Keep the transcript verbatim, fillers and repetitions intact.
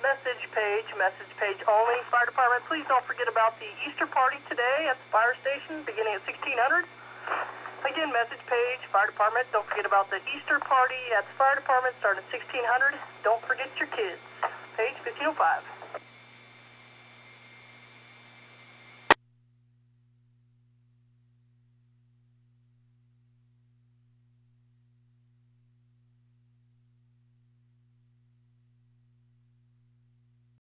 message page, message page only. Fire department, please don't forget about the Easter party today at the fire station beginning at sixteen hundred. Again, message page, fire department, don't forget about the Easter party at the fire department starting at sixteen hundred. Don't forget your kids. Page fifteen oh five.